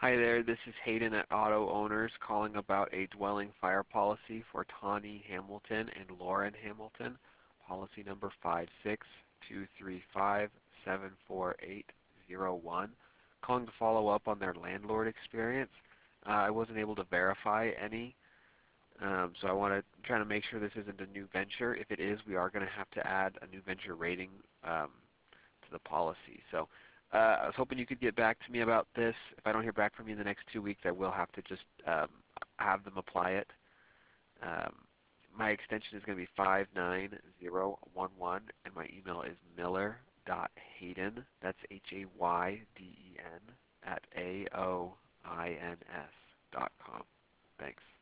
Hi there, this is Hayden at Auto Owners calling about a dwelling fire policy for Tawny Hamilton and Lauren Hamilton, policy number 56235748001. Calling to follow up on their landlord experience. I wasn't able to verify any, so I want to try to make sure this isn't a new venture. If it is, we are going to have to add a new venture rating um, to the policy. So I was hoping you could get back to me about this. If I don't hear back from you in the next 2 weeks, I will have to just have them apply it. Um, my extension is going to be 59011, and my email is miller.hayden, that's Hayden, at AOINS.com. Thanks.